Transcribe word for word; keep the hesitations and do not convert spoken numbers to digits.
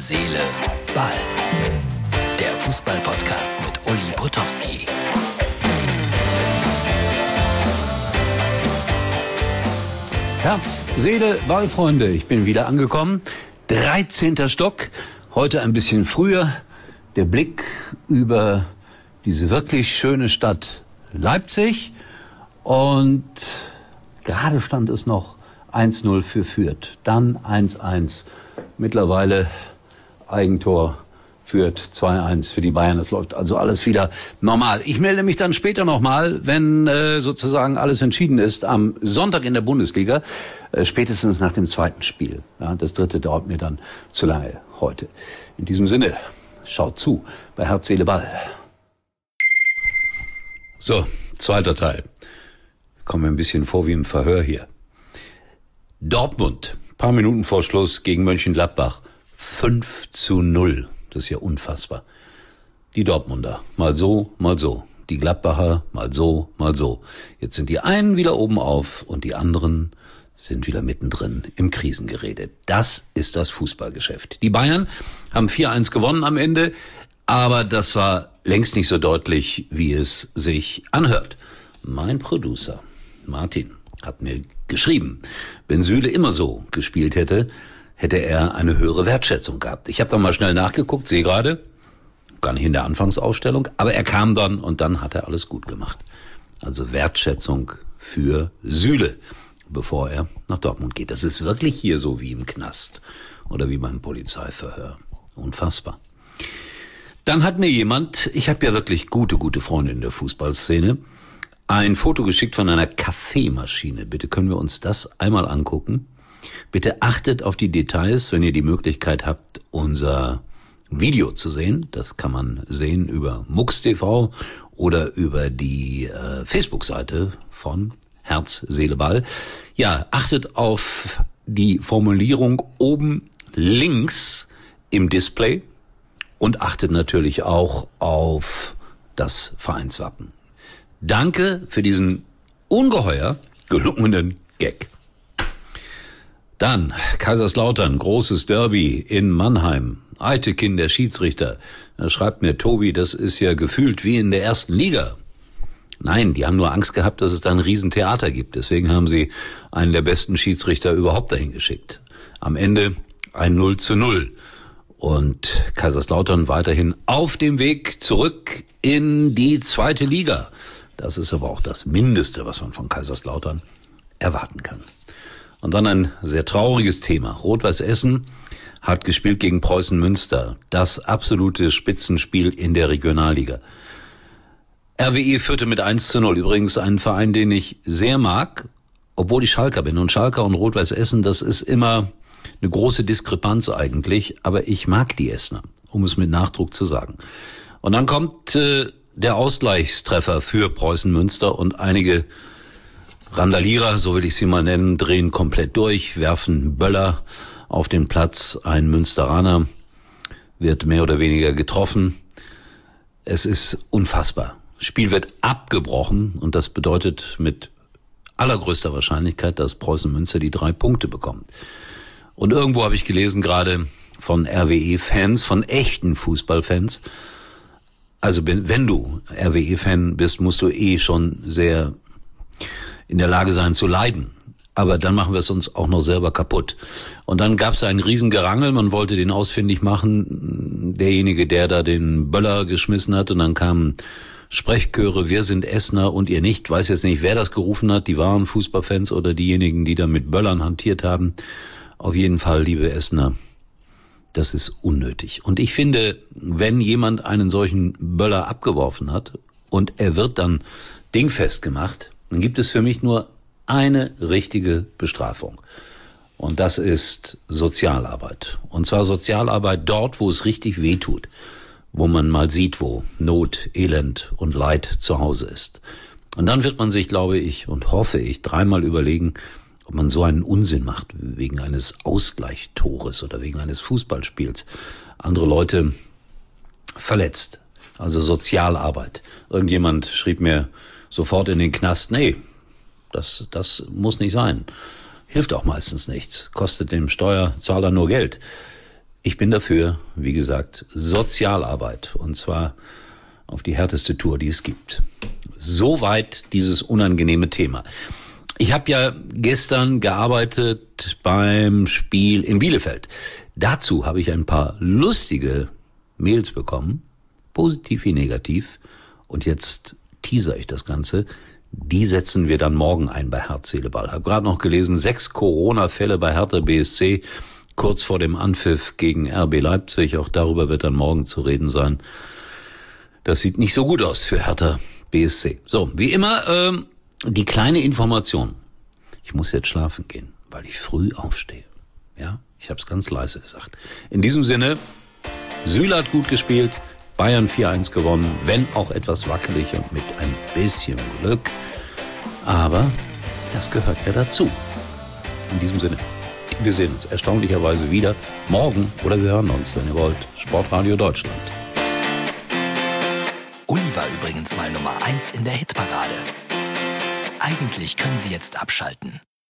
Seele, Ball. Der Fußball-Podcast mit Uli Potowski. Herz, Seele, Ball, Freunde. Ich bin wieder angekommen. dreizehnter Stock. Heute ein bisschen früher. Der Blick über diese wirklich schöne Stadt Leipzig. Und gerade stand es noch eins null für Fürth. Dann eins eins. Mittlerweile Eigentor Fürth zwei eins für die Bayern. Es läuft also alles wieder normal. Ich melde mich dann später nochmal, wenn äh, sozusagen alles entschieden ist. Am Sonntag in der Bundesliga, äh, spätestens nach dem zweiten Spiel. Ja, das dritte dauert mir dann zu lange heute. In diesem Sinne, schaut zu bei Herz, Seele, Ball. So, zweiter Teil. Kommen wir ein bisschen vor wie im Verhör hier. Dortmund, paar Minuten vor Schluss gegen Mönchengladbach. fünf zu null. Das ist ja unfassbar. Die Dortmunder, mal so, mal so. Die Gladbacher, mal so, mal so. Jetzt sind die einen wieder oben auf und die anderen sind wieder mittendrin im Krisengerede. Das ist das Fußballgeschäft. Die Bayern haben vier eins gewonnen am Ende, aber das war längst nicht so deutlich, wie es sich anhört. Mein Producer, Martin, hat mir geschrieben, wenn Süle immer so gespielt hätte, hätte er eine höhere Wertschätzung gehabt. Ich habe dann mal schnell nachgeguckt, sehe gerade, gar nicht in der Anfangsaufstellung, aber er kam dann und dann hat er alles gut gemacht. Also Wertschätzung für Süle, bevor er nach Dortmund geht. Das ist wirklich hier so wie im Knast oder wie beim Polizeiverhör. Unfassbar. Dann hat mir jemand, ich habe ja wirklich gute, gute Freunde in der Fußballszene, ein Foto geschickt von einer Kaffeemaschine. Bitte können wir uns das einmal angucken. Bitte achtet auf die Details, wenn ihr die Möglichkeit habt, unser Video zu sehen. Das kann man sehen über Mux T V oder über die äh, Facebook-Seite von Herz, Seele, Ball. Ja, achtet auf die Formulierung oben links im Display und achtet natürlich auch auf das Vereinswappen. Danke für diesen ungeheuer gelungenen Gag. Dann Kaiserslautern, großes Derby in Mannheim. Eitekin, der Schiedsrichter. Da schreibt mir Tobi, das ist ja gefühlt wie in der ersten Liga. Nein, die haben nur Angst gehabt, dass es da ein Riesentheater gibt. Deswegen haben sie einen der besten Schiedsrichter überhaupt dahin geschickt. Am Ende ein null zu null. Und Kaiserslautern weiterhin auf dem Weg zurück in die zweite Liga. Das ist aber auch das Mindeste, was man von Kaiserslautern erwarten kann. Und dann ein sehr trauriges Thema. Rot-Weiß Essen hat gespielt gegen Preußen Münster. Das absolute Spitzenspiel in der Regionalliga. R W E führte mit eins zu null. Übrigens ein Verein, den ich sehr mag, obwohl ich Schalker bin. Und Schalker und Rot-Weiß Essen, das ist immer eine große Diskrepanz eigentlich. Aber ich mag die Essener, um es mit Nachdruck zu sagen. Und dann kommt äh, der Ausgleichstreffer für Preußen Münster und einige Randalierer, so will ich sie mal nennen, drehen komplett durch, werfen Böller auf den Platz. Ein Münsteraner wird mehr oder weniger getroffen. Es ist unfassbar. Das Spiel wird abgebrochen und das bedeutet mit allergrößter Wahrscheinlichkeit, dass Preußen Münster die drei Punkte bekommt. Und irgendwo habe ich gelesen, gerade von R W E-Fans, von echten Fußballfans, also wenn du R W E-Fan bist, musst du eh schon sehr in der Lage sein zu leiden. Aber dann machen wir es uns auch noch selber kaputt. Und dann gab es einen Riesengerangel, man wollte den ausfindig machen, derjenige, der da den Böller geschmissen hat. Und dann kamen Sprechchöre, wir sind Essener und ihr nicht. Weiß jetzt nicht, wer das gerufen hat, die wahren Fußballfans oder diejenigen, die da mit Böllern hantiert haben. Auf jeden Fall, liebe Essener, das ist unnötig. Und ich finde, wenn jemand einen solchen Böller abgeworfen hat und er wird dann dingfest gemacht, dann gibt es für mich nur eine richtige Bestrafung. Und das ist Sozialarbeit. Und zwar Sozialarbeit dort, wo es richtig weh tut. Wo man mal sieht, wo Not, Elend und Leid zu Hause ist. Und dann wird man sich, glaube ich und hoffe ich, dreimal überlegen, ob man so einen Unsinn macht, wegen eines Ausgleichstores oder wegen eines Fußballspiels. Andere Leute verletzt. Also Sozialarbeit. Irgendjemand schrieb mir sofort in den Knast, nee, das, das muss nicht sein. Hilft auch meistens nichts. Kostet dem Steuerzahler nur Geld. Ich bin dafür, wie gesagt, Sozialarbeit. Und zwar auf die härteste Tour, die es gibt. Soweit dieses unangenehme Thema. Ich habe ja gestern gearbeitet beim Spiel in Bielefeld. Dazu habe ich ein paar lustige Mails bekommen, positiv wie negativ. Und jetzt teaser ich das Ganze. Die setzen wir dann morgen ein bei Herz, Seele, Ball. Habe gerade noch gelesen, sechs Corona-Fälle bei Hertha B S C, kurz vor dem Anpfiff gegen R B Leipzig. Auch darüber wird dann morgen zu reden sein. Das sieht nicht so gut aus für Hertha B S C. So, wie immer, ähm, die kleine Information. Ich muss jetzt schlafen gehen, weil ich früh aufstehe. Ja, ich habe es ganz leise gesagt. In diesem Sinne, Süle hat gut gespielt, Bayern vier eins gewonnen, wenn auch etwas wackelig und mit ein bisschen Glück. Aber das gehört ja dazu. In diesem Sinne, wir sehen uns erstaunlicherweise wieder morgen oder wir hören uns, wenn ihr wollt. Sportradio Deutschland. Uli war übrigens mal Nummer eins in der Hitparade. Eigentlich können Sie jetzt abschalten.